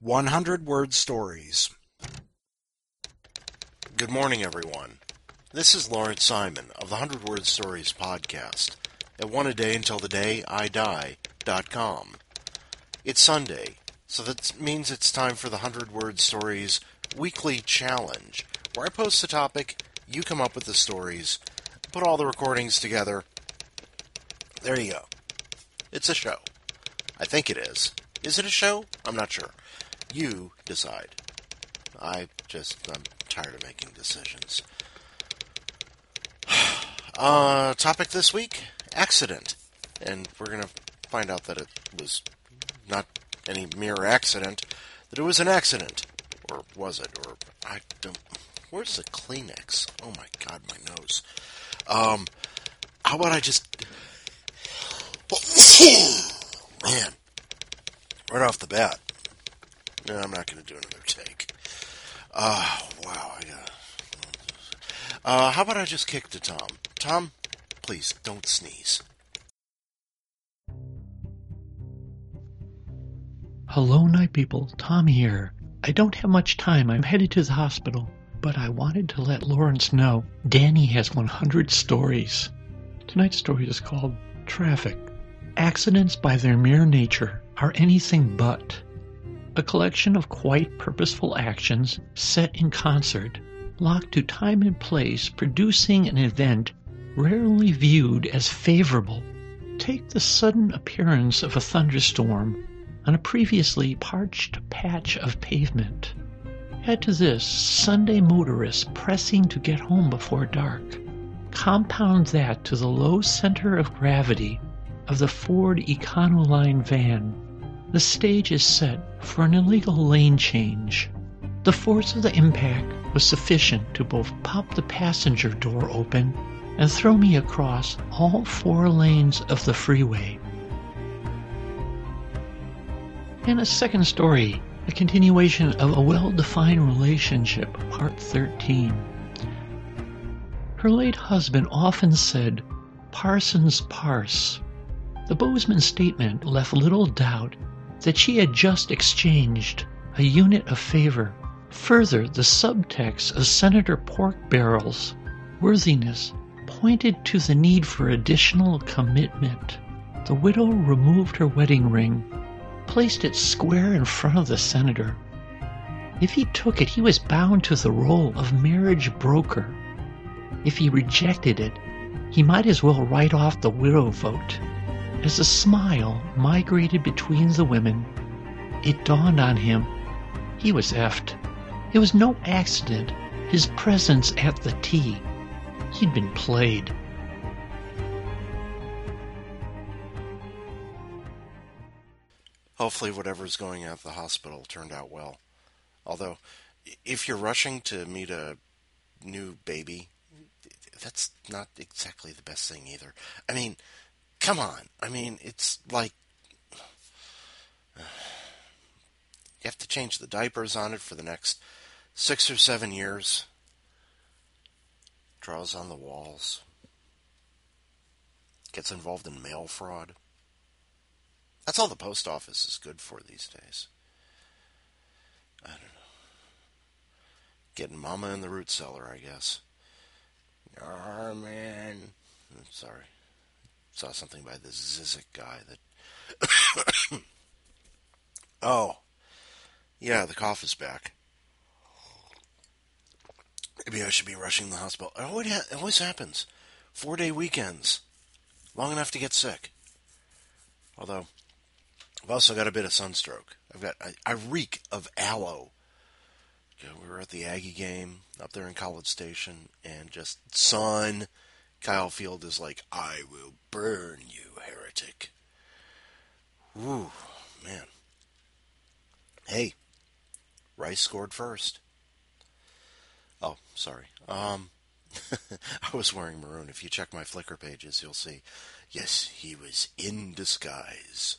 100-word stories. Good morning, everyone. This is Lawrence Simon of the 100-word stories podcast at oneadayuntilthedayidie.com. It's Sunday, so that means it's time for the 100-word stories weekly challenge, where I post a topic, you come up with the stories, put all the recordings together. There you go. It's a show. I think it is. Is it a show? I'm not sure. You decide. I'm tired of making decisions. Topic this week, accident. And we're going to find out that it was not any mere accident, that it was an accident. Or was it? Or I don't... Where's the Kleenex? Oh my God, my nose. How about I just... Man. Right off the bat. No, I'm not going to do another take. Wow. How about I just kick to Tom? Tom, please, don't sneeze. Hello, night people. Tom here. I don't have much time. I'm headed to the hospital. But I wanted to let Lawrence know Danny has 100 stories. Tonight's story is called Traffic. Accidents by their mere nature are anything but. A collection of quite purposeful actions set in concert, locked to time and place, producing an event rarely viewed as favorable. Take the sudden appearance of a thunderstorm on a previously parched patch of pavement. Add to this Sunday motorists pressing to get home before dark. Compound that to the low center of gravity of the Ford Econoline van. The stage is set for an illegal lane change. The force of the impact was sufficient to both pop the passenger door open and throw me across all 4 lanes of the freeway. And a second story, a continuation of A Well-Defined Relationship, Part 13. Her late husband often said, "Parsons parse." The Bozeman statement left little doubt that she had just exchanged a unit of favor. Further, the subtext of Senator Porkbarrel's worthiness pointed to the need for additional commitment. The widow removed her wedding ring, placed it square in front of the senator. If he took it, he was bound to the role of marriage broker. If he rejected it, he might as well write off the widow vote. As a smile migrated between the women, it dawned on him he was effed. It was no accident, his presence at the tea. He'd been played. Hopefully whatever's going on at the hospital turned out well. Although, if you're rushing to meet a new baby, that's not exactly the best thing either. I mean, come on. I mean, it's like you have to change the diapers on it for the next 6 or 7 years. Draws on the walls. Gets involved in mail fraud. That's all the post office is good for these days. I don't know. Getting mama in the root cellar, I guess. Oh, man. I'm sorry. Saw something by the Zizek guy that... Oh. Yeah, the cough is back. Maybe I should be rushing the hospital. It always happens. 4-day weekends. Long enough to get sick. Although, I've also got a bit of sunstroke. I reek of aloe. We were at the Aggie game up there in College Station, and just sun. Kyle Field is like, "I will burn you, heretic." Ooh, man. Hey, Rice scored first. Oh, sorry. I was wearing maroon. If you check my Flickr pages, you'll see. Yes, he was in disguise.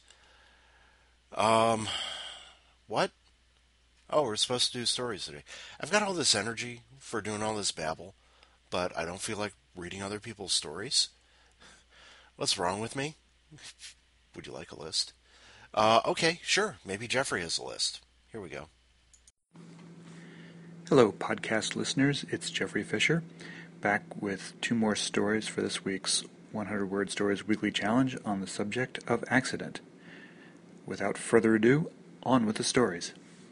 What? Oh, we're supposed to do stories today. I've got all this energy for doing all this babble, but I don't feel like reading other people's stories. What's wrong with me? Would you like a list? Okay, sure. Maybe Jeffrey has a list. Here we go. Hello, podcast listeners. It's Jeffrey Fisher, back with 2 more stories for this week's 100 Word Stories Weekly Challenge on the subject of accident. Without further ado, on with the stories.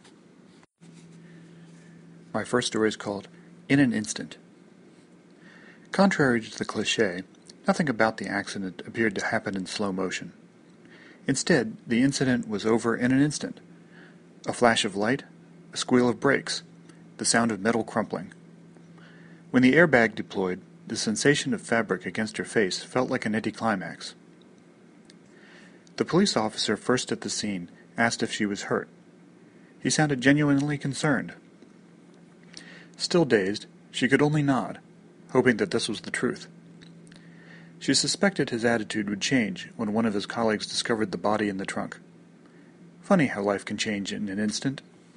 My first story is called In an Instant. Contrary to the cliché, nothing about the accident appeared to happen in slow motion. Instead, the incident was over in an instant. A flash of light, a squeal of brakes, the sound of metal crumpling. When the airbag deployed, the sensation of fabric against her face felt like an anticlimax. The police officer first at the scene asked if she was hurt. He sounded genuinely concerned. Still dazed, she could only nod, hoping that this was the truth. She suspected his attitude would change when one of his colleagues discovered the body in the trunk. Funny how life can change in an instant.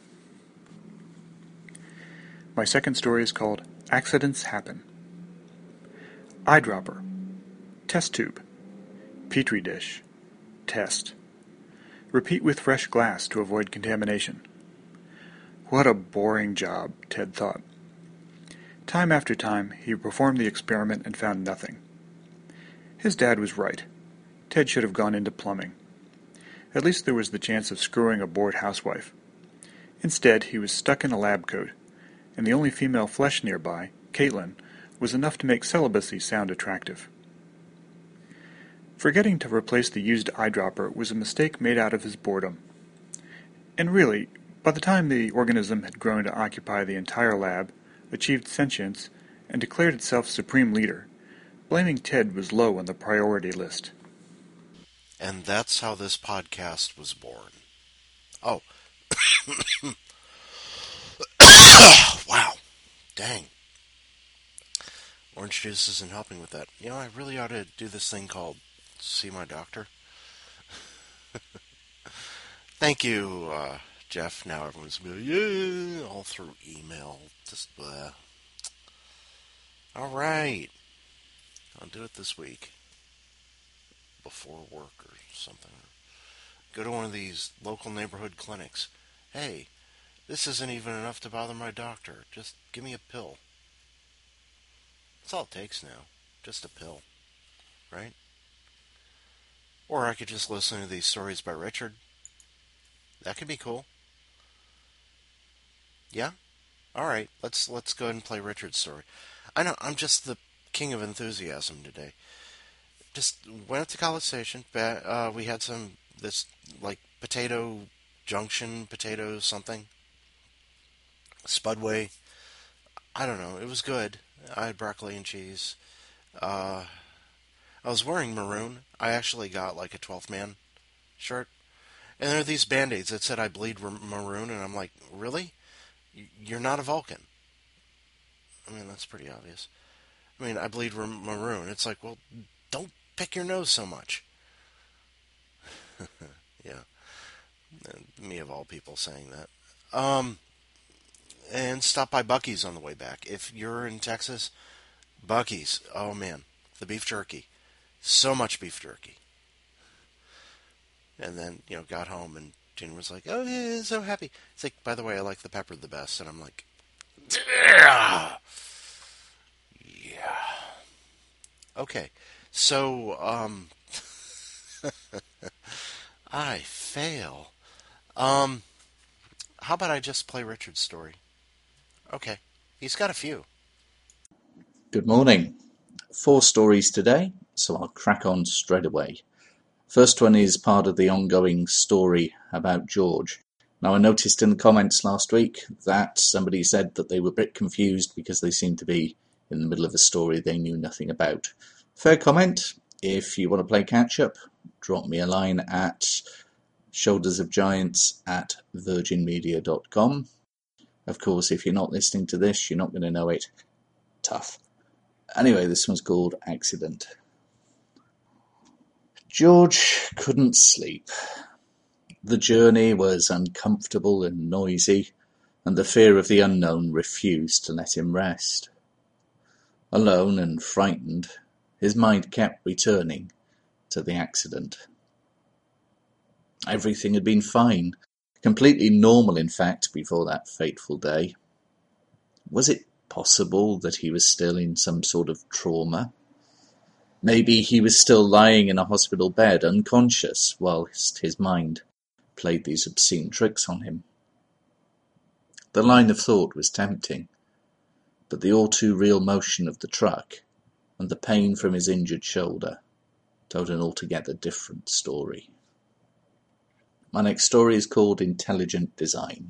My second story is called Accidents Happen. Eyedropper. Test tube. Petri dish. Test. Repeat with fresh glass to avoid contamination. What a boring job, Ted thought. Time after time, he performed the experiment and found nothing. His dad was right. Ted should have gone into plumbing. At least there was the chance of screwing a bored housewife. Instead, he was stuck in a lab coat, and the only female flesh nearby, Caitlin, was enough to make celibacy sound attractive. Forgetting to replace the used eyedropper was a mistake made out of his boredom. And really, by the time the organism had grown to occupy the entire lab, achieved sentience, and declared itself supreme leader, blaming Ted was low on the priority list. And that's how this podcast was born. Oh. Wow. Dang. Orange juice isn't helping with that. You know, I really ought to do this thing called see my doctor. Thank you, Jeff. Now everyone's going to be like, yeah, all through email. Just, all right. I'll do it this week. Before work or something. Go to one of these local neighborhood clinics. Hey, this isn't even enough to bother my doctor. Just give me a pill. That's all it takes now. Just a pill. Right? Or I could just listen to these stories by Richard. That could be cool. Yeah? Alright, let's go ahead and play Richard's story. I know, I'm just the king of enthusiasm today. Just went up to College Station. We had this potato junction, potato something. Spudway. I don't know. It was good. I had broccoli and cheese. I was wearing maroon. I actually got like a 12th man shirt. And there are these Band-Aids that said I bleed maroon. And I'm like, really? You're not a Vulcan. I mean, that's pretty obvious. I mean, I bleed maroon. It's like, well, don't pick your nose so much. Yeah. Me of all people saying that. And stop by Buc-ee's on the way back. If you're in Texas, Buc-ee's. Oh, man. The beef jerky. So much beef jerky. And then, got home and Gina was like, oh, yeah, so happy. It's like, by the way, I like the pepper the best. And I'm like, yeah. Okay. So, I fail. How about I just play Richard's story? Okay. He's got a few. Good morning. 4 stories today, so I'll crack on straight away. First one is part of the ongoing story about George. Now, I noticed in the comments last week that somebody said that they were a bit confused because they seemed to be in the middle of a story they knew nothing about. Fair comment. If you want to play catch-up, drop me a line at shouldersofgiants@virginmedia.com. Of course, if you're not listening to this, you're not going to know it. Tough. Anyway, this one's called Accident. George couldn't sleep. The journey was uncomfortable and noisy, and the fear of the unknown refused to let him rest. Alone and frightened, his mind kept returning to the accident. Everything had been fine. Completely normal, in fact, before that fateful day. Was it possible that he was still in some sort of trauma? Maybe he was still lying in a hospital bed, unconscious, whilst his mind played these obscene tricks on him. The line of thought was tempting, but the all-too-real motion of the truck and the pain from his injured shoulder told an altogether different story. My next story is called Intelligent Design.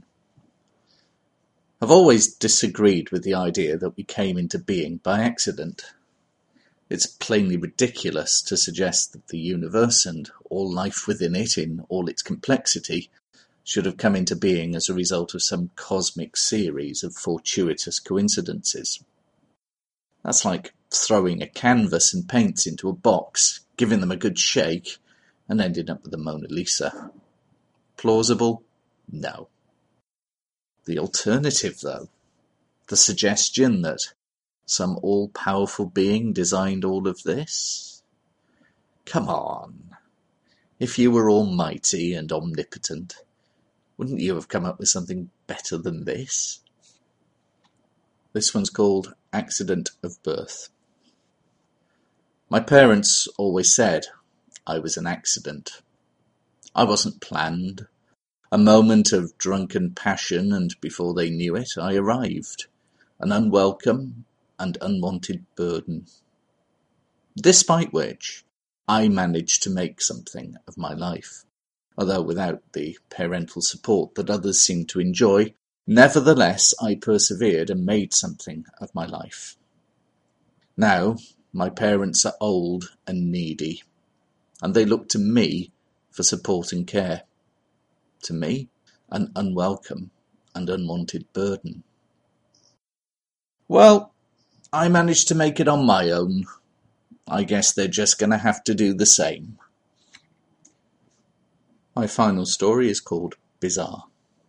I've always disagreed with the idea that we came into being by accident. It's plainly ridiculous to suggest that the universe and all life within it in all its complexity should have come into being as a result of some cosmic series of fortuitous coincidences. That's like throwing a canvas and paints into a box, giving them a good shake, and ending up with the Mona Lisa. Plausible? No. The alternative, though, the suggestion that some all-powerful being designed all of this? Come on. If you were almighty and omnipotent, wouldn't you have come up with something better than this? This one's called Accident of Birth. My parents always said I was an accident. I wasn't planned. A moment of drunken passion, and before they knew it, I arrived. An unwelcome and unwanted burden. Despite which, I managed to make something of my life. Although without the parental support that others seem to enjoy, nevertheless I persevered and made something of my life. Now, my parents are old and needy, and they look to me for support and care. To me, an unwelcome and unwanted burden. Well, I managed to make it on my own. I guess they're just going to have to do the same. My final story is called Bizarre.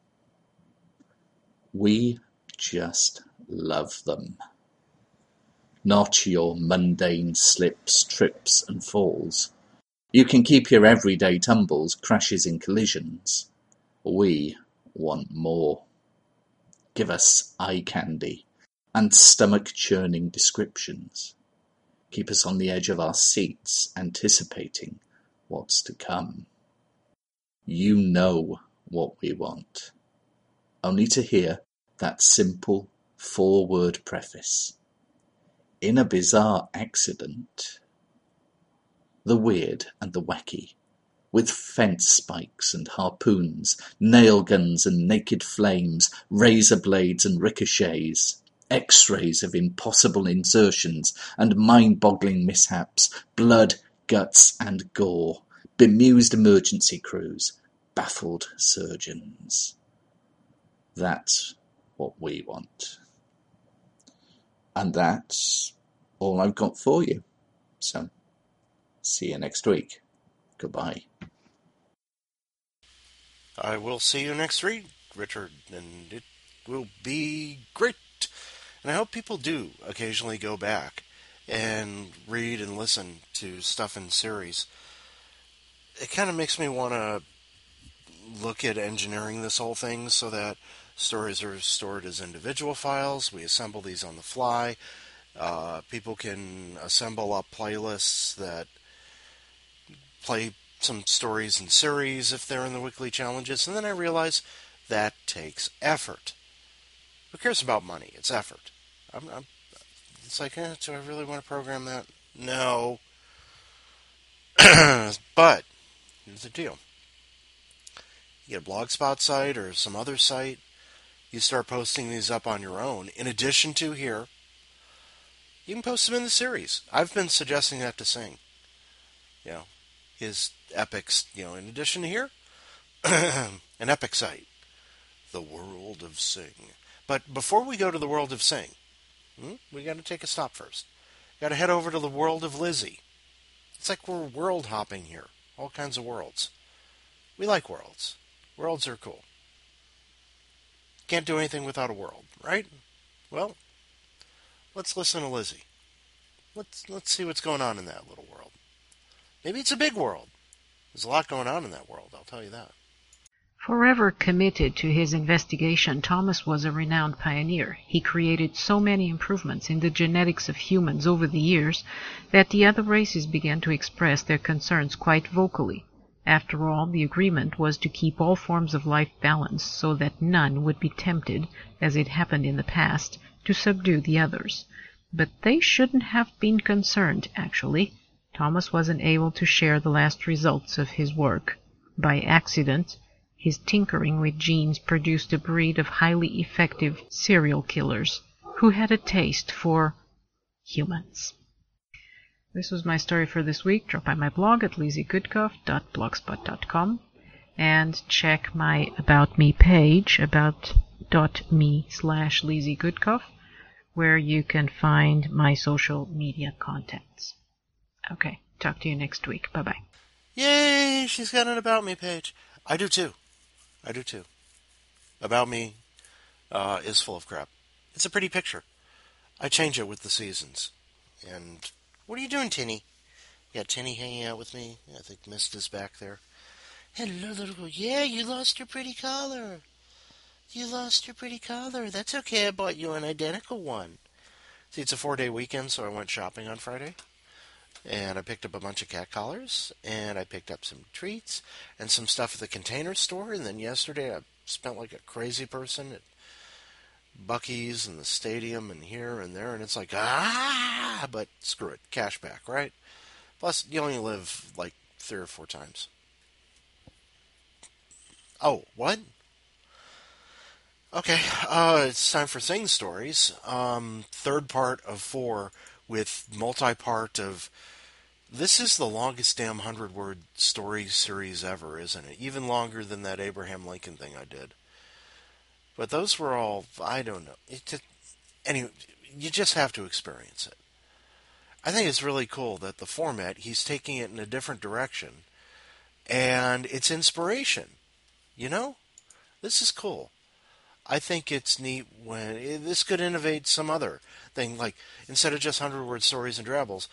We just love them. Not your mundane slips, trips and falls. You can keep your everyday tumbles, crashes and collisions. We want more. Give us eye candy and stomach-churning descriptions. Keep us on the edge of our seats, anticipating what's to come. You know what we want. Only to hear that simple 4-word preface. In a bizarre accident. The weird and the wacky, with fence spikes and harpoons, nail guns and naked flames, razor blades and ricochets, X-rays of impossible insertions and mind-boggling mishaps, blood, guts and gore, bemused emergency crews, baffled surgeons. That's what we want. And that's all I've got for you. So, see you next week. Goodbye. I will see you next week, Richard, and it will be great. And I hope people do occasionally go back and read and listen to stuff in series. It kind of makes me want to look at engineering this whole thing so that stories are stored as individual files. We assemble these on the fly. People can assemble up playlists that play some stories in series if they're in the weekly challenges. And then I realize that takes effort. Who cares about money? It's effort. It's like, do I really want to program that? No. But here's the deal. You get a Blogspot site or some other site, you start posting these up on your own. In addition to here, you can post them in the series. I've been suggesting that to Sing. His epics, in addition to here, an epic site. The World of Sing. But before we go to the World of Sing, we got to take a stop first. Got to head over to the World of Lizzie. It's like we're world hopping here. All kinds of worlds. We like worlds. Worlds are cool. Can't do anything without a world, right? Well, let's listen to Lizzie. Let's see what's going on in that little world. Maybe it's a big world. There's a lot going on in that world, I'll tell you that. Forever committed to his investigation, Thomas was a renowned pioneer. He created so many improvements in the genetics of humans over the years that the other races began to express their concerns quite vocally. After all, the agreement was to keep all forms of life balanced so that none would be tempted, as it happened in the past, to subdue the others. But they shouldn't have been concerned, actually. Thomas wasn't able to share the last results of his work. By accident, his tinkering with genes produced a breed of highly effective serial killers who had a taste for humans. This was my story for this week. Drop by my blog at lizziegoodcuff.blogspot.com and check my About Me page, about.me/lizziegoodcuff, where you can find my social media contacts. Okay, talk to you next week. Bye-bye. Yay, she's got an About Me page. I do too. About Me is full of crap. It's a pretty picture. I change it with the seasons. And what are you doing, Tinny? You got Tinny hanging out with me. I think Mist is back there. Hello, little girl. Yeah, you lost your pretty collar. That's okay. I bought you an identical one. See, it's a 4-day weekend, so I went shopping on Friday. And I picked up a bunch of cat collars, and I picked up some treats and some stuff at the Container Store. And then yesterday I spent like a crazy person at Buc-ee's and the stadium and here and there. And it's like, but screw it. Cash back, right? Plus, you only live like 3 or 4 times. Oh, what? Okay, it's time for Thing Stories. 3rd part of 4 with multi-part of... This is the longest damn 100-word story series ever, isn't it? Even longer than that Abraham Lincoln thing I did. But those were all... I don't know. Anyway, you just have to experience it. I think it's really cool that the format, he's taking it in a different direction. And it's inspiration. You know? This is cool. I think it's neat when... This could innovate some other thing, like, instead of just 100-word stories and drabbles,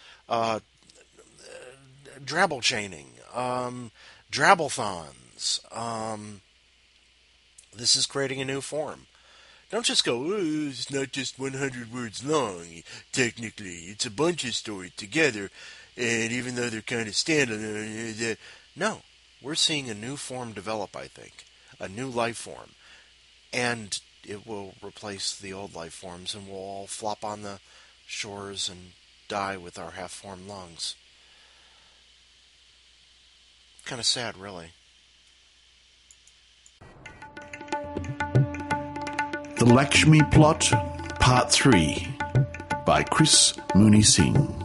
drabble chaining, drablethons. This is creating a new form. Don't just go, it's not just 100 words long. Technically, it's a bunch of stories together, and even though they're kind of standalone, no. We're seeing a new form develop, I think. A new life form. And it will replace the old life forms, and we'll all flop on the shores and die with our half-formed lungs. Kind of sad, really. The Lakshmi Plot, Part 3, by Chris Mooney Singh.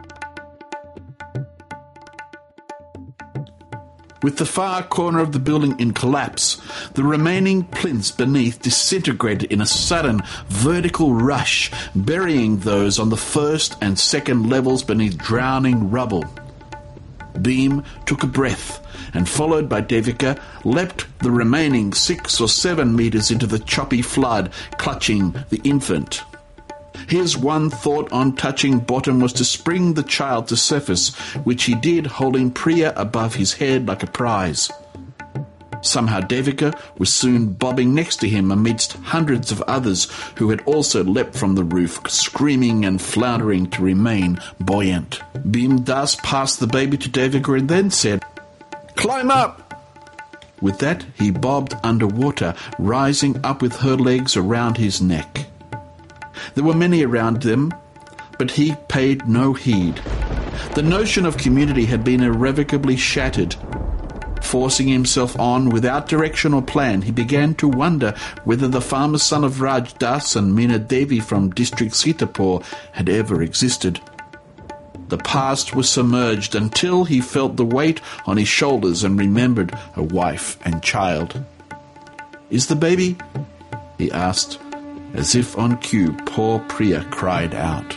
With the far corner of the building in collapse, the remaining plinths beneath disintegrated in a sudden vertical rush, burying those on the 1st and 2nd levels beneath drowning rubble. Beam took a breath, and followed by Devika, leapt the remaining 6 or 7 meters into the choppy flood, clutching the infant. His one thought on touching bottom was to spring the child to surface, which he did, holding Priya above his head like a prize. Somehow Devika was soon bobbing next to him amidst hundreds of others who had also leapt from the roof, screaming and floundering to remain buoyant. Bhim Das passed the baby to Devika and then said, "Climb up!" With that, he bobbed underwater, rising up with her legs around his neck. There were many around them, but he paid no heed. The notion of community had been irrevocably shattered. Forcing himself on without direction or plan, he began to wonder whether the farmer's son of Raj Das and Meena Devi from district Sitapur had ever existed. The past was submerged until he felt the weight on his shoulders and remembered a wife and child. "Is the baby?" he asked. As if on cue, poor Priya cried out.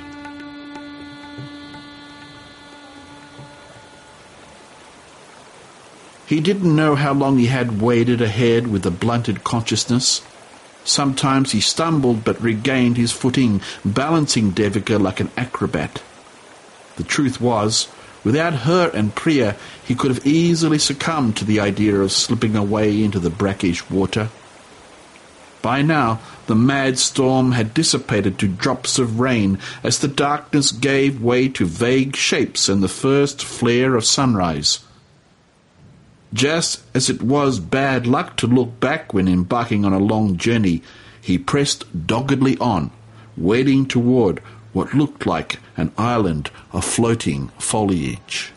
He didn't know how long he had waded ahead with a blunted consciousness. Sometimes he stumbled but regained his footing, balancing Devika like an acrobat. The truth was, Without her and Priya, he could have easily succumbed to the idea of slipping away into the brackish water. By now, the mad storm had dissipated to drops of rain as the darkness gave way to vague shapes and the first flare of sunrise. Just as it was bad luck to look back when embarking on a long journey, he pressed doggedly on, wading toward what looked like an island of floating foliage.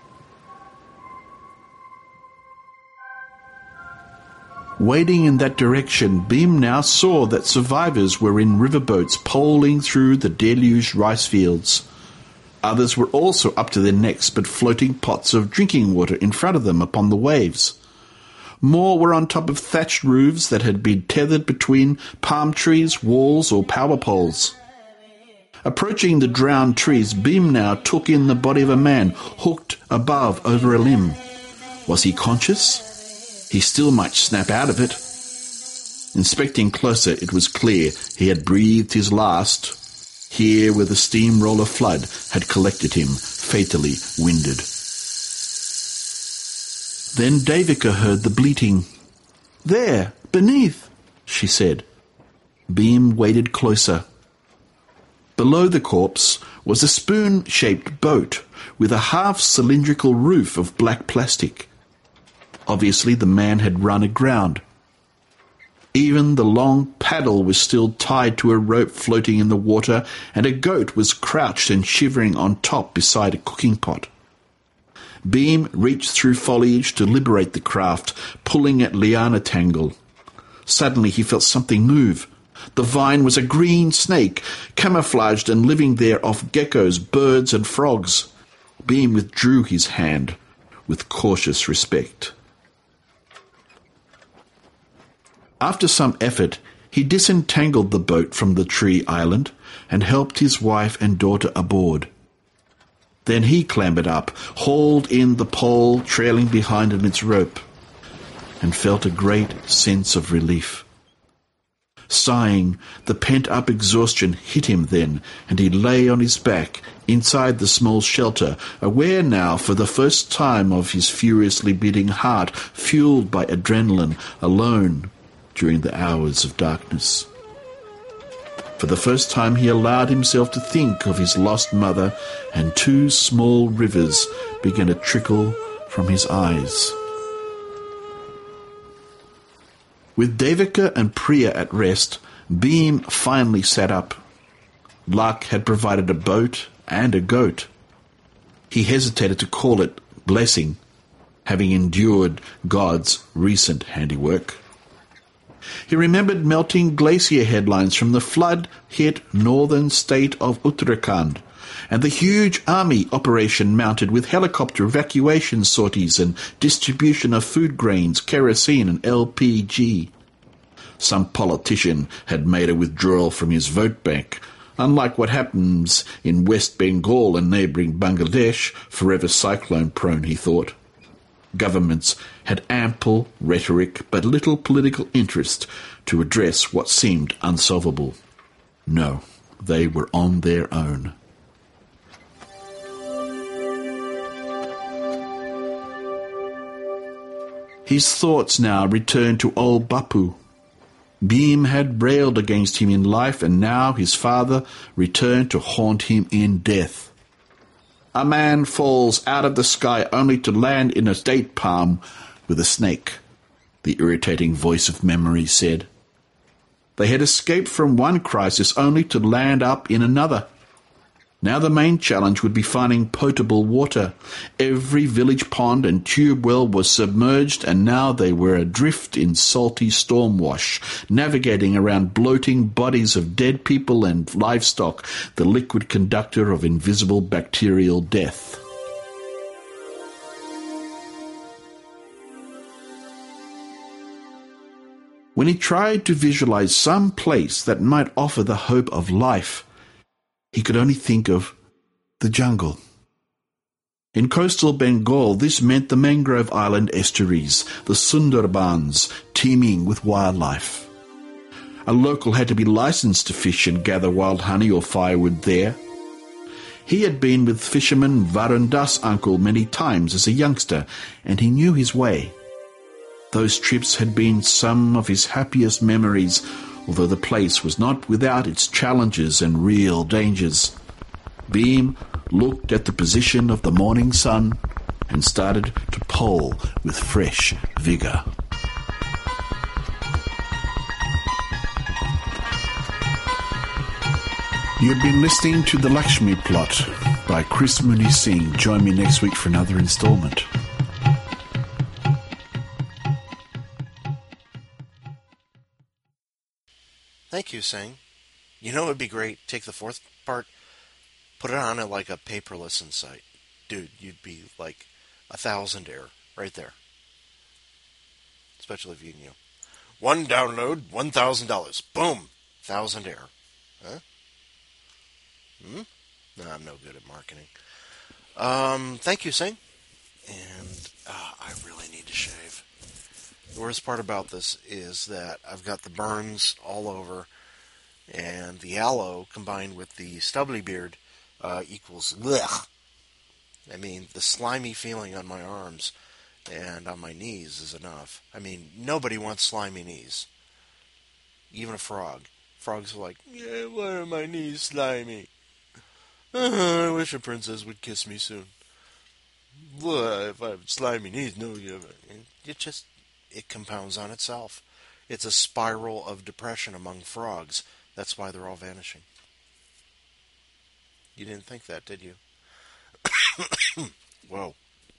Wading in that direction, Bheem now saw that survivors were in riverboats poling through the deluged rice fields. Others were also up to their necks but floating pots of drinking water in front of them upon the waves. More were on top of thatched roofs that had been tethered between palm trees, walls, or power poles. Approaching the drowned trees, Bheem now took in the body of a man hooked above over a limb. Was he conscious? He still might snap out of it. Inspecting closer, it was clear he had breathed his last, here where the steamroller flood had collected him, fatally winded. Then Devika heard the bleating. "There, beneath," she said. Bheem waded closer. Below the corpse was a spoon-shaped boat with a half-cylindrical roof of black plastic. Obviously, the man had run aground. Even the long paddle was still tied to a rope floating in the water, and a goat was crouched and shivering on top beside a cooking pot. Bheem reached through foliage to liberate the craft, pulling at liana tangle. Suddenly he felt something move. The vine was a green snake, camouflaged and living there off geckos, birds and frogs. Bheem withdrew his hand with cautious respect. After some effort, he disentangled the boat from the tree island and helped his wife and daughter aboard. Then he clambered up, hauled in the pole trailing behind on its rope, and felt a great sense of relief. Sighing, the pent-up exhaustion hit him then, and he lay on his back inside the small shelter, aware now for the first time of his furiously beating heart, fueled by adrenaline, alone during the hours of darkness. For the first time he allowed himself to think of his lost mother, and two small rivers began to trickle from his eyes. With Devika and Priya at rest, Bheem finally sat up. Luck had provided a boat and a goat. He hesitated to call it blessing, having endured God's recent handiwork. He remembered melting glacier headlines from the flood-hit northern state of Uttarakhand, and the huge army operation mounted with helicopter evacuation sorties and distribution of food grains, kerosene and LPG. Some politician had made a withdrawal from his vote bank, unlike what happens in West Bengal and neighbouring Bangladesh, forever cyclone-prone, he thought. Governments had ample rhetoric but little political interest to address what seemed unsolvable. No, they were on their own. His thoughts now returned to old Bapu. Bheem had railed against him in life, and now his father returned to haunt him in death. A man falls out of the sky only to land in a date palm with a snake, the irritating voice of memory said. They had escaped from one crisis only to land up in another. Now the main challenge would be finding potable water. Every village pond and tube well was submerged, and now they were adrift in salty storm wash, navigating around bloating bodies of dead people and livestock, the liquid conductor of invisible bacterial death. When he tried to visualize some place that might offer the hope of life, he could only think of the jungle. In coastal Bengal, this meant the mangrove island estuaries, the Sundarbans, teeming with wildlife. A local had to be licensed to fish and gather wild honey or firewood there. He had been with fisherman Varundas' uncle many times as a youngster, and he knew his way. Those trips had been some of his happiest memories, although the place was not without its challenges and real dangers. Beam looked at the position of the morning sun and started to pole with fresh vigour. You've been listening to The Lakshmi Plot by Chris Mooney Singh. Join me next week for another instalment. Thank you, Singh. You know it would be great. Take the fourth part, put it on at like a pay-per-listen site. Dude, you'd be like 1,000 air right there. Especially if you can, one download, $1,000. Boom, 1,000 air. Huh? No, I'm no good at marketing. Thank you, Singh. And I really need to shave. The worst part about this is that I've got the burns all over, and the aloe combined with the stubbly beard equals blech. I mean, the slimy feeling on my arms and on my knees is enough. I mean, nobody wants slimy knees. Even a frog. Frogs are like, yeah, why are my knees slimy? I wish a princess would kiss me soon. Well, if I have slimy knees, no, it compounds on itself. It's a spiral of depression among frogs. That's why they're all vanishing. You didn't think that, did you? Whoa.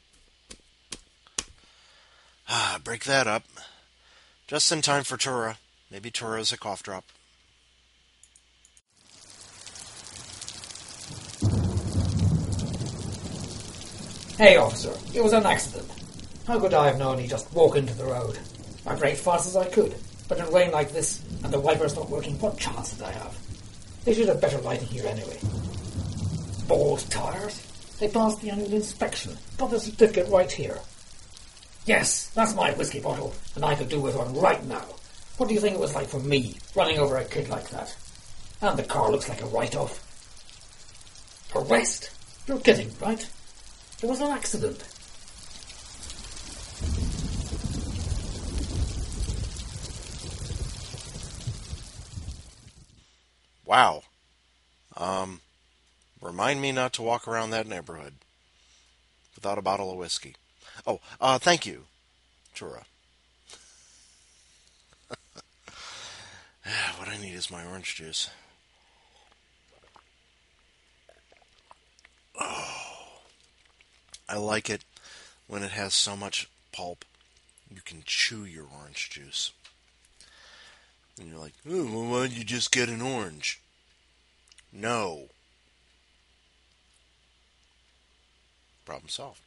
Break that up. Just in time for Tura. Maybe Tura's a cough drop. Hey, officer, it was an accident. How could I have known he'd just walk into the road? I braked fast as I could, but in rain like this, and the wipers not working, what chance did I have? They should have better lighting here anyway. Bald tires? They passed the annual inspection. Got the certificate right here. Yes, that's my whiskey bottle, and I could do with one right now. What do you think it was like for me, running over a kid like that? And the car looks like a write-off. Arrest? You're kidding, right? It was an accident. Wow. Remind me not to walk around that neighborhood without a bottle of whiskey. Oh, thank you, Tura. What I need is my orange juice. Oh, I like it when it has so much pulp. You can chew your orange juice. And you're like, oh, well, why don't you just get an orange? No. Problem solved.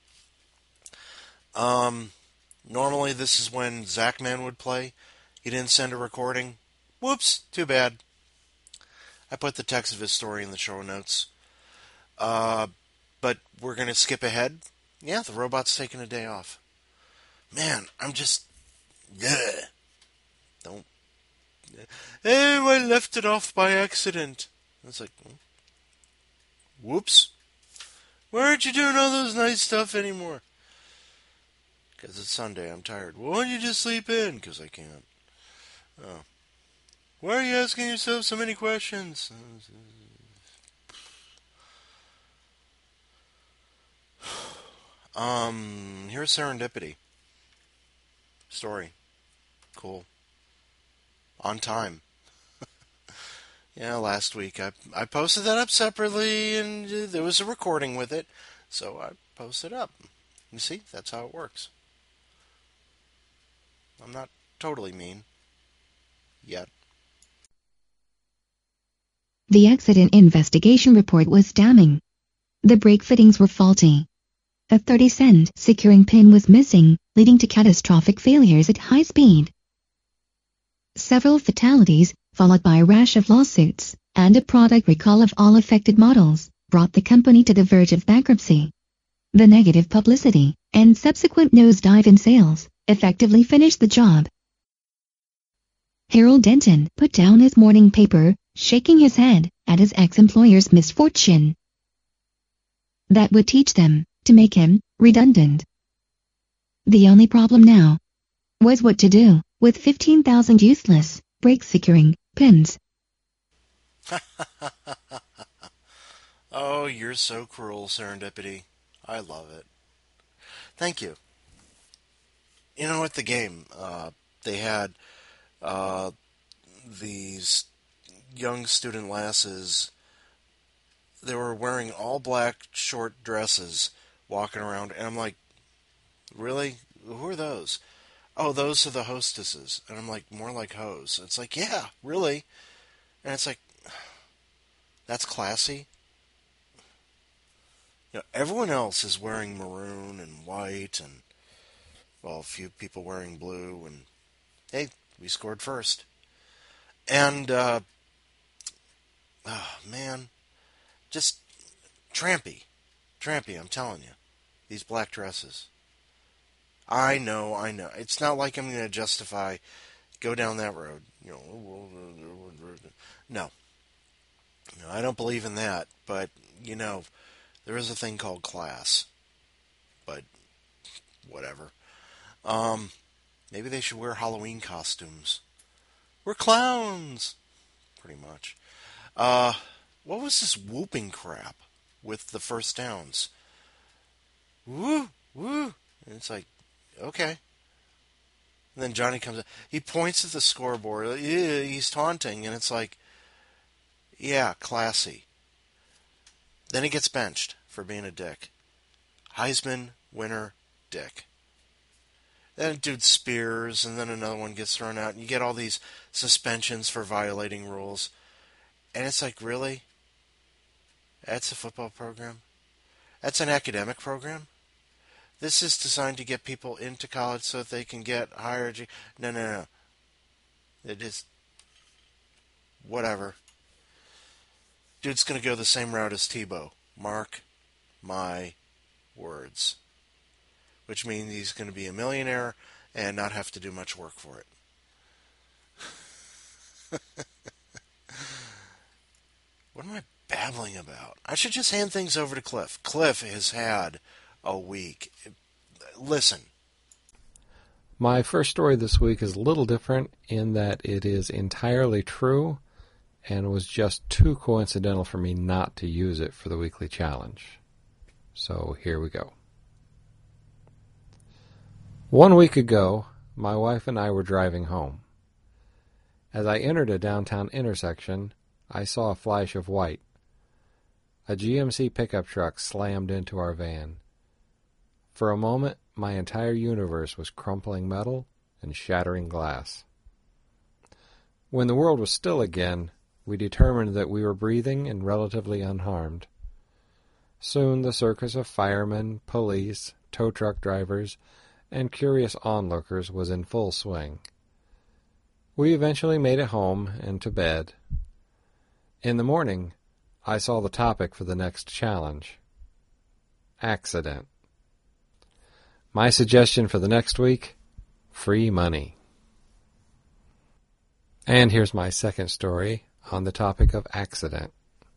Normally this is when Zachman would play. He didn't send a recording. Whoops, too bad. I put the text of his story in the show notes. But we're going to skip ahead. Yeah, the robot's taking a day off. Man, I'm just... Don't... Oh, I left it off by accident. It's like... Whoops. Why aren't you doing all those nice stuff anymore? Because it's Sunday, I'm tired. Well, why don't you just sleep in? Because I can't. Oh. Why are you asking yourself so many questions? Here's Serendipity. Story. Cool. On time. Yeah, last week I posted that up separately, and there was a recording with it, so I posted up. You see, that's how it works. I'm not totally mean. Yet. The accident investigation report was damning. The brake fittings were faulty. A 30-cent securing pin was missing, leading to catastrophic failures at high speed. Several fatalities, followed by a rash of lawsuits, and a product recall of all affected models, brought the company to the verge of bankruptcy. The negative publicity, and subsequent nosedive in sales, effectively finished the job. Harold Denton put down his morning paper, shaking his head at his ex-employer's misfortune. that would teach them to make him redundant. The only problem now was what to do with 15,000 useless brake securing pins. Oh, you're so cruel, Serendipity. I love it. Thank you. You know, at the game, they had these young student lasses. They were wearing all black short dresses, walking around, and I'm like, really? Who are those? Oh, those are the hostesses. And I'm like, more like hoes. It's like, yeah, really? And it's like, that's classy. You know, everyone else is wearing maroon and white, and, well, a few people wearing blue, and, hey, we scored first. And, oh, man, just trampy, I'm telling you. These black dresses. I know. It's not like I'm going to justify, go down that road. You know, no, I don't believe in that. But, you know, there is a thing called class. But, whatever. Maybe they should wear Halloween costumes. We're clowns! Pretty much. What was this whooping crap with the first downs? Woo! Woo! And it's like, okay. And then Johnny comes up. He points at the scoreboard. He's taunting, and it's like, yeah, classy. Then he gets benched for being a dick. Heisman winner, dick. Then a dude spears, and then another one gets thrown out, and you get all these suspensions for violating rules. And it's like, really? That's a football program? That's an academic program? This is designed to get people into college so that they can get higher education. No. It is whatever. Dude's going to go the same route as Tebow. Mark my words. Which means he's going to be a millionaire and not have to do much work for it. What am I babbling about? I should just hand things over to Cliff. Cliff has had a week. Listen. My first story this week is a little different in that it is entirely true and was just too coincidental for me not to use it for the weekly challenge. So here we go. 1 week ago, my wife and I were driving home. As I entered a downtown intersection, I saw a flash of white. A GMC pickup truck slammed into our van. For a moment, my entire universe was crumpling metal and shattering glass. When the world was still again, we determined that we were breathing and relatively unharmed. Soon the circus of firemen, police, tow truck drivers, and curious onlookers was in full swing. We eventually made it home and to bed. In the morning, I saw the topic for the next challenge. Accident. My suggestion for the next week, free money. And here's my second story on the topic of accident.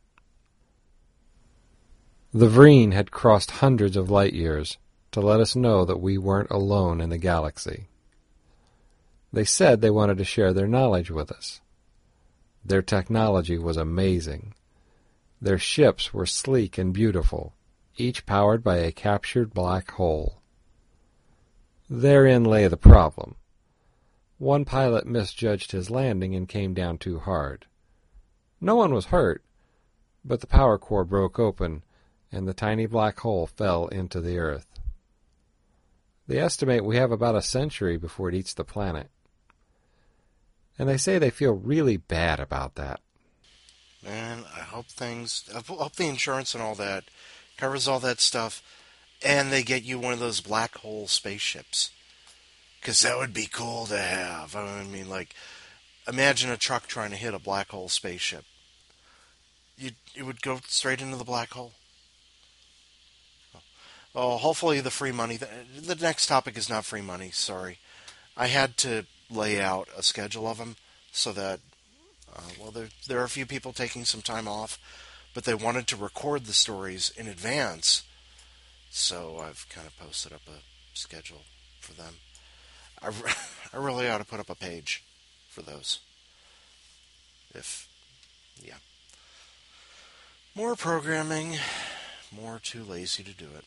The Vreen had crossed hundreds of light years to let us know that we weren't alone in the galaxy. They said they wanted to share their knowledge with us. Their technology was amazing. Their ships were sleek and beautiful, each powered by a captured black hole. Therein lay the problem. One pilot misjudged his landing and came down too hard. No one was hurt, but the power core broke open, and the tiny black hole fell into the Earth. They estimate we have about a century before it eats the planet. And they say they feel really bad about that. Man, I hope the insurance and all that covers all that stuff, and they get you one of those black hole spaceships. Because that would be cool to have. I mean, like, imagine a truck trying to hit a black hole spaceship. It would go straight into the black hole. Oh, hopefully the free money. The next topic is not free money, sorry. I had to lay out a schedule of them so that, there are a few people taking some time off, but they wanted to record the stories in advance So I've kind of posted up a schedule for them. I really ought to put up a page for those. Yeah. More programming, more too lazy to do it.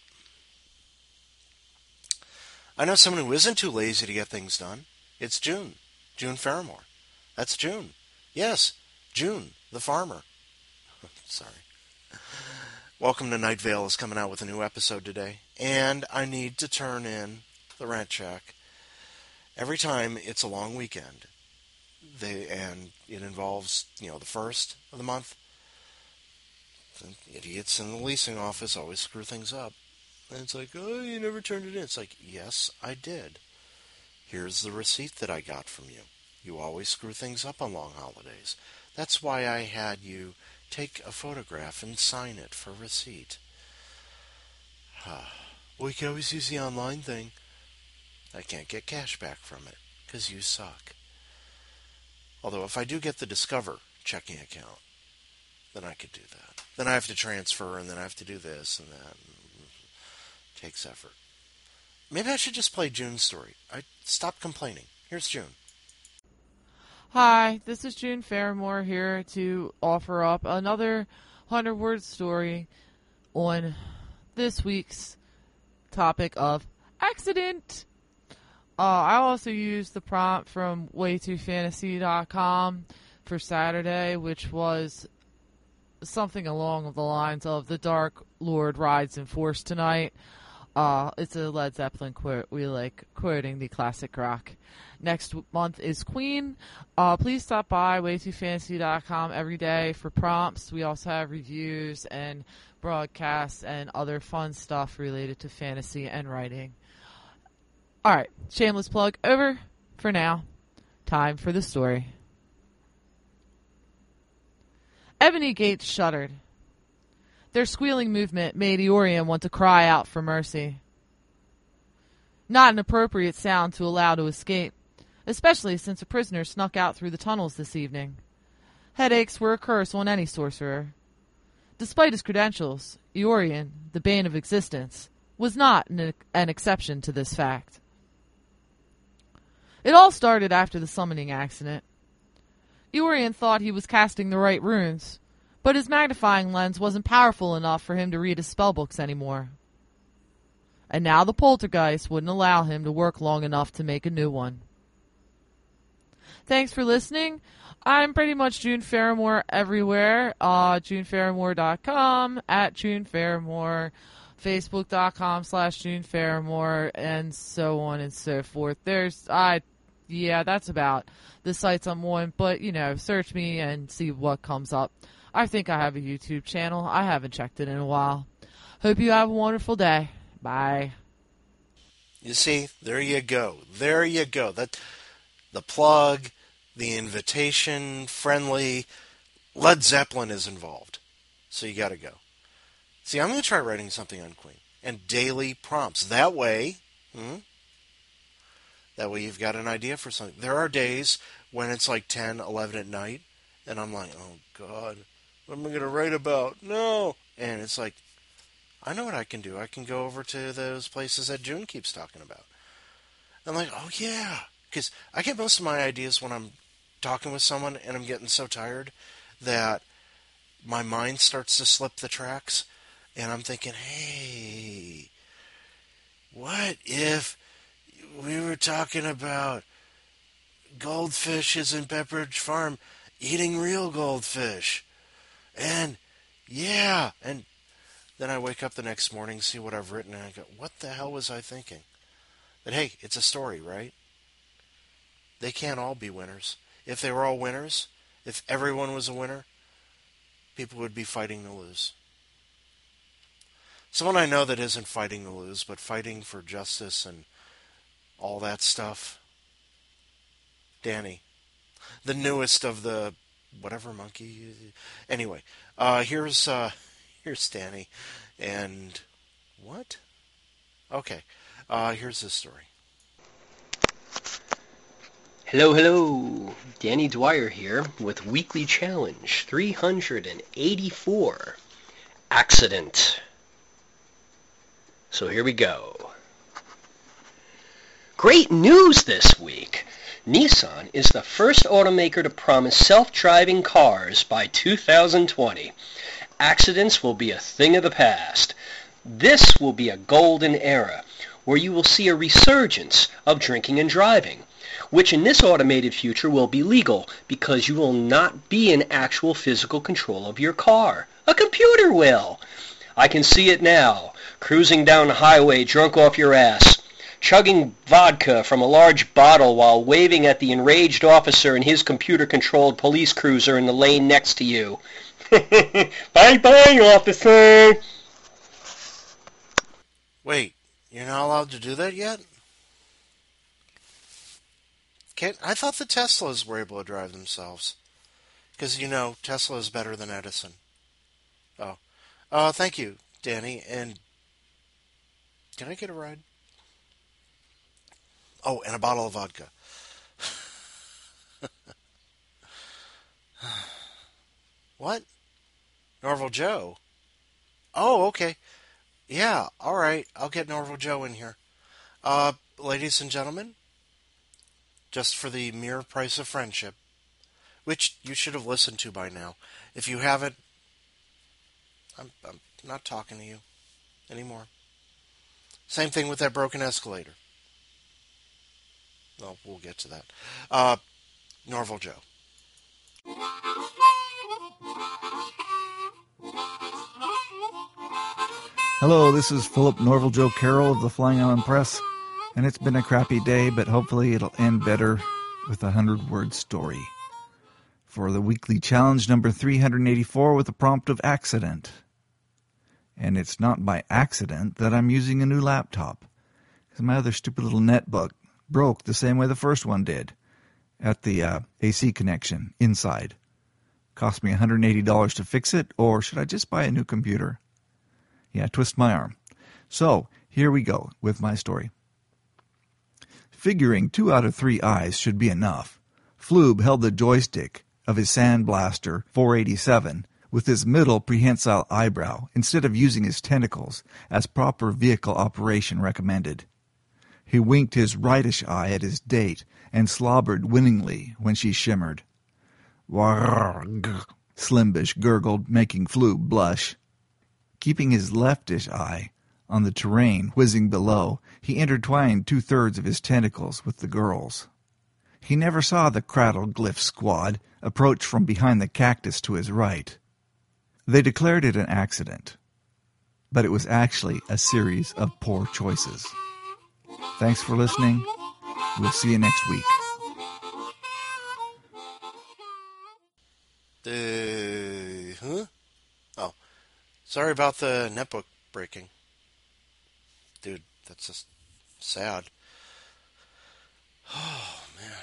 I know someone who isn't too lazy to get things done. It's June. June Fairmore. That's June. Yes, June, the farmer. Sorry. Welcome to Night Vale is coming out with a new episode today, and I need to turn in the rent check every time it's a long weekend. And it involves, the first of the month. The idiots in the leasing office always screw things up. And it's like, oh, you never turned it in. It's like, yes, I did. Here's the receipt that I got from you. You always screw things up on long holidays. That's why I had you take a photograph and sign it for receipt. We can always use the online thing. I can't get cash back from it, because you suck. Although if I do get the Discover checking account, then I could do that. Then I have to transfer, and then I have to do this and that. It takes effort. Maybe I should just play June's story. Stop complaining. Here's June. Hi, this is June Fairmore here to offer up another 100-word story on this week's topic of accident. I also used the prompt from waytoofantasy.com for Saturday, which was something along the lines of "The Dark Lord rides in force tonight." It's a Led Zeppelin quote. We like quoting the classic rock. Next month is Queen. Please stop by waytoofantasy.com every day for prompts. We also have reviews and broadcasts and other fun stuff related to fantasy and writing. Alright, shameless plug over for now. Time for the story. Ebony Gates shuddered. Their squealing movement made Eorian want to cry out for mercy. Not an appropriate sound to allow to escape, especially since a prisoner snuck out through the tunnels this evening. Headaches were a curse on any sorcerer. Despite his credentials, Eorian, the bane of existence, was not an exception to this fact. It all started after the summoning accident. Eorian thought he was casting the right runes, but his magnifying lens wasn't powerful enough for him to read his spellbooks anymore. And now the poltergeist wouldn't allow him to work long enough to make a new one. Thanks for listening. I'm pretty much June Fairmore everywhere. JuneFairmore.com, @JuneFairmore, Facebook.com/June Fairmore, and so on and so forth. That's about the sites I'm on, but, search me and see what comes up. I think I have a YouTube channel. I haven't checked it in a while. Hope you have a wonderful day. Bye. You see, there you go. There you go. The plug, the invitation, friendly. Led Zeppelin is involved. So you got to go. See, I'm going to try writing something on Queen. And daily prompts. That way you've got an idea for something. There are days when it's like 10, 11 at night, and I'm like, oh, God, what am I going to write about? No. And it's like, I know what I can do. I can go over to those places that June keeps talking about. I'm like, oh, yeah. Because I get most of my ideas when I'm talking with someone and I'm getting so tired that my mind starts to slip the tracks. And I'm thinking, hey, what if we were talking about goldfishes in Pepperidge Farm eating real goldfish? And, yeah, and then I wake up the next morning, see what I've written, and I go, what the hell was I thinking? But hey, it's a story, right? They can't all be winners. If they were all winners, if everyone was a winner, people would be fighting to lose. Someone I know that isn't fighting to lose, but fighting for justice and all that stuff. Danny. The newest of the whatever monkey. Anyway, here's Danny. And what? Okay. Here's this story. Hello. Danny Dwyer here with Weekly Challenge 384. Accident. So here we go. Great news this week! Nissan is the first automaker to promise self-driving cars by 2020. Accidents will be a thing of the past. This will be a golden era where you will see a resurgence of drinking and driving, which in this automated future will be legal because you will not be in actual physical control of your car. A computer will. I can see it now, cruising down the highway drunk off your ass, chugging vodka from a large bottle while waving at the enraged officer in his computer-controlled police cruiser in the lane next to you. Bye-bye, officer! Wait, you're not allowed to do that yet? I thought the Teslas were able to drive themselves. Because, Tesla is better than Edison. Oh, thank you, Danny. And can I get a ride? Oh, and a bottle of vodka. What? Norval Joe? Oh, okay. Yeah, all right. I'll get Norval Joe in here. Ladies and gentlemen, just for the mere price of friendship, which you should have listened to by now. If you haven't, I'm not talking to you anymore. Same thing with that broken escalator. Well, we'll get to that. Norval Joe. Hello, this is Philip Norval Joe Carroll of the Flying Island Press, and it's been a crappy day, but hopefully it'll end better with a 100-word story. For the weekly challenge number 384 with the prompt of accident. And it's not by accident that I'm using a new laptop, because my other stupid little netbook broke the same way the first one did, at the AC connection inside. Cost me $180 to fix it, or should I just buy a new computer? Yeah, twist my arm. So, here we go with my story. Figuring 2 out of 3 eyes should be enough, Floob held the joystick of his Sandblaster 487 with his middle prehensile eyebrow instead of using his tentacles as proper vehicle operation recommended. He winked his rightish eye at his date and slobbered winningly when she shimmered. Warg, Slimbish gurgled, making Floob blush. Keeping his leftish eye on the terrain whizzing below, he intertwined 2/3 of his tentacles with the girl's. He never saw the Cradle-Glyph squad approach from behind the cactus to his right. They declared it an accident, but it was actually a series of poor choices. Thanks for listening. We'll see you next week. Huh? Oh, sorry about the netbook breaking. Dude, that's just sad. Oh, man.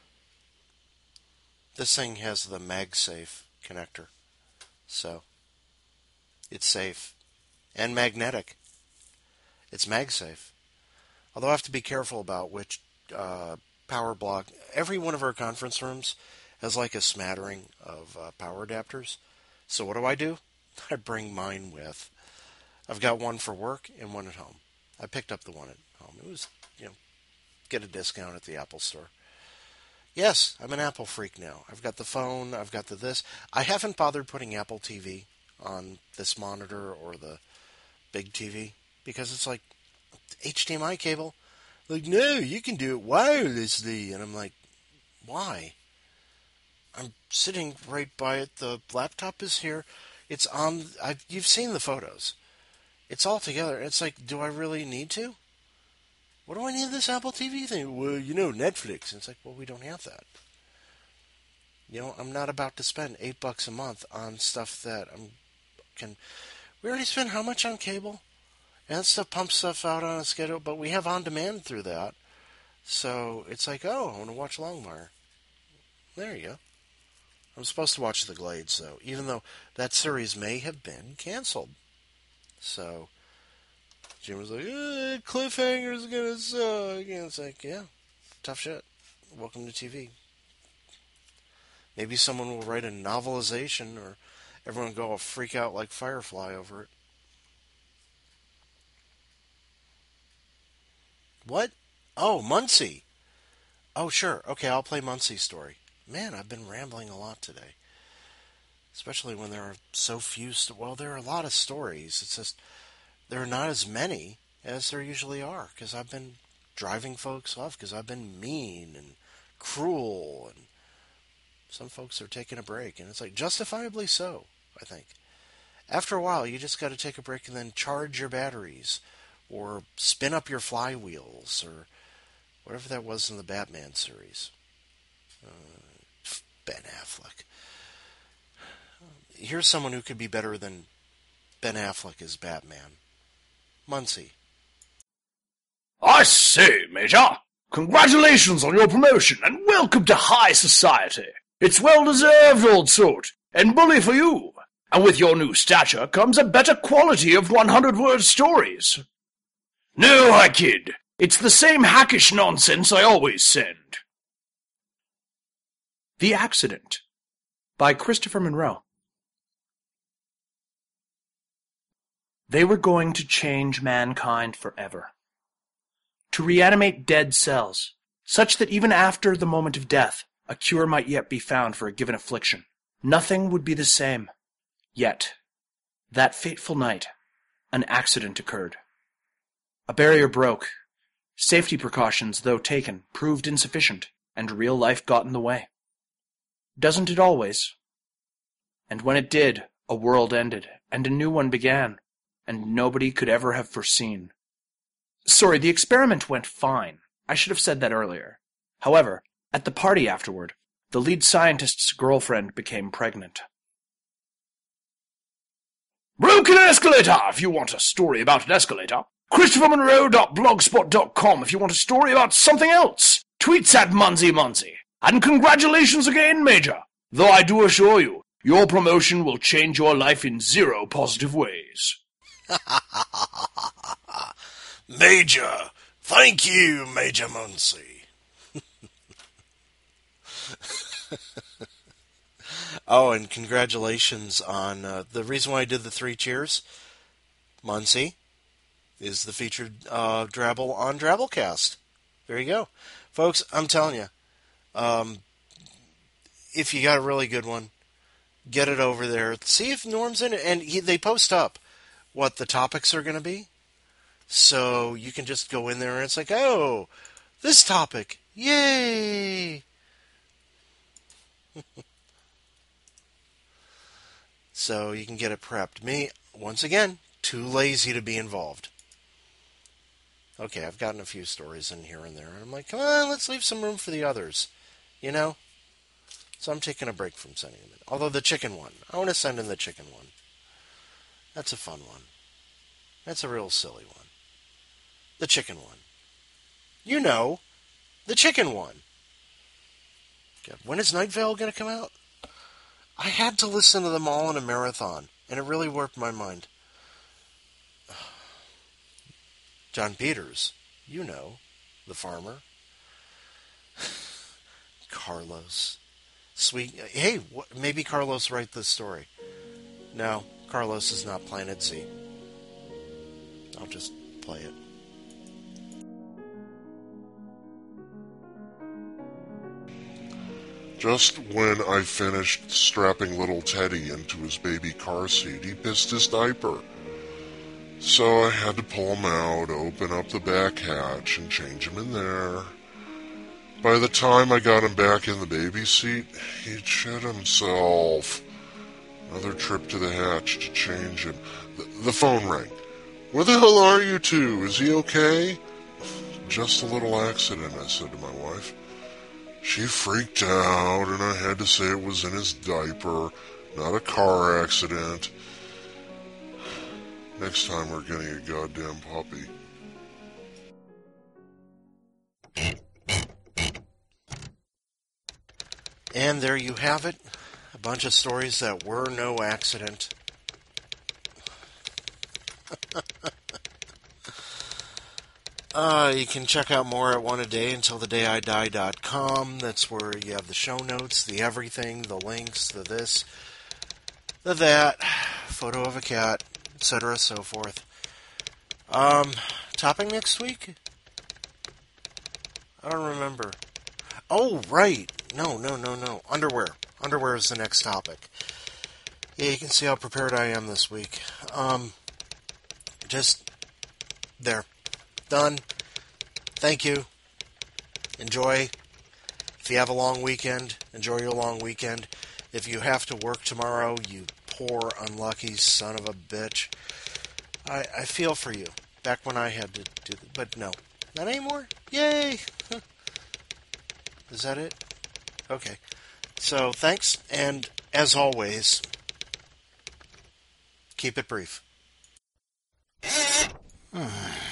This thing has the MagSafe connector, so it's safe and magnetic. It's MagSafe. Although I have to be careful about which power block. Every one of our conference rooms has like a smattering of power adapters. So what do? I bring mine with. I've got one for work and one at home. I picked up the one at home. It was, get a discount at the Apple store. Yes, I'm an Apple freak now. I've got the phone, I've got the this. I haven't bothered putting Apple TV on this monitor or the big TV because it's like HDMI cable. Like, no, you can do it wirelessly. And I'm like, why? I'm sitting right by it. The laptop is here. It's on. You've seen the photos. It's all together. It's like, do I really need to? What do I need this Apple TV thing? Well, Netflix. And it's like, well, we don't have that. I'm not about to spend $8 a month on stuff that we already spent how much on cable? And that stuff pumps stuff out on a schedule, but we have on demand through that. So it's like, oh, I want to watch Longmire. There you go. I'm supposed to watch The Glades, though, even though that series may have been canceled. So Jim was like, cliffhanger's gonna suck. And it's like, yeah, tough shit. Welcome to TV. Maybe someone will write a novelization or everyone will go freak out like Firefly over it. What? Oh, Muncie. Oh, sure. Okay, I'll play Muncie's story. Man, I've been rambling a lot today. Especially when there are so few... well, there are a lot of stories. It's just there are not as many as there usually are. Because I've been driving folks off. Because I've been mean and cruel. And some folks are taking a break. And it's like, justifiably so, I think. After a while, you just got to take a break and then charge your batteries. Or spin up your flywheels. Or whatever that was in the Batman series. Ben Affleck. Here's someone who could be better than Ben Affleck as Batman. Muncie. I say, Major, congratulations on your promotion and welcome to high society. It's well deserved, old sort, and bully for you. And with your new stature comes a better quality of 100-word stories. No, I kid. It's the same hackish nonsense I always send. The Accident by Christopher Monroe. They were going to change mankind forever. To reanimate dead cells, such that even after the moment of death, a cure might yet be found for a given affliction. Nothing would be the same. Yet, that fateful night, an accident occurred. A barrier broke. Safety precautions, though taken, proved insufficient, and real life got in the way. Doesn't it always? And when it did, a world ended, and a new one began, and nobody could ever have foreseen. Sorry, the experiment went fine. I should have said that earlier. However, at the party afterward, the lead scientist's girlfriend became pregnant. Broken escalator, if you want a story about an escalator. ChristopherMonroe.blogspot.com if you want a story about something else. Tweets at Munzie. And congratulations again, Major. Though I do assure you, your promotion will change your life in 0 positive ways. Major. Thank you, Major Muncie. Oh, and congratulations on the reason why I did the 3 cheers. Muncie is the featured Drabble on Drabblecast. There you go. Folks, I'm telling you, if you got a really good one, get it over there. See if Norm's in it. And they post up what the topics are going to be. So you can just go in there and it's like, oh, this topic. Yay! So you can get it prepped. Me, once again, too lazy to be involved. Okay, I've gotten a few stories in here and there. And I'm like, come on, let's leave some room for the others. You know? So I'm taking a break from sending them in. Although the chicken one, I want to send in the chicken one. That's a fun one. That's a real silly one. The chicken one. You know, the chicken one. God, when is Night Vale going to come out? I had to listen to them all in a marathon, and it really warped my mind. John Peters, you know, the farmer. Carlos. Sweet. Hey, maybe Carlos wrote this story. No, Carlos is not Planet Z. I'll just play it. Just when I finished strapping little Teddy into his baby car seat, he pissed his diaper. So I had to pull him out, open up the back hatch, and change him in there. By the time I got him back in the baby seat, he'd shit himself. Another trip to the hatch to change him. The phone rang. Where the hell are you two? Is he okay? Just a little accident, I said to my wife. She freaked out, and I had to say it was in his diaper, not a car accident. Next time we're getting a goddamn puppy. And there you have it. A bunch of stories that were no accident. You can check out more at oneadayuntilthedayidie.com. That's where you have the show notes, the everything, the links, the this, the that, photo of a cat, etc., so forth. Topic next week? I don't remember. Oh, right. No. Underwear. Underwear is the next topic. Yeah, you can see how prepared I am this week. Just there. Done. Thank you. Enjoy. If you have a long weekend, enjoy your long weekend. If you have to work tomorrow, you poor, unlucky son of a bitch. I feel for you. Back when I had to do that. But no. Not anymore? Yay! Is that it? Okay. So, thanks, and as always, keep it brief.